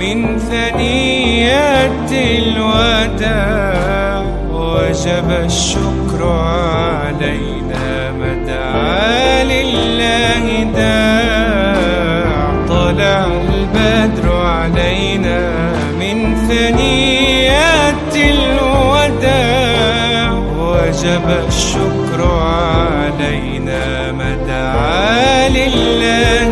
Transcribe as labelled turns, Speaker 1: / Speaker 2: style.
Speaker 1: من ثنيات الوداع وجب الشكر علينا مدعى لله داع. طلع البدر علينا من ثنيات الوداع وجب الشكر علينا مدعى لله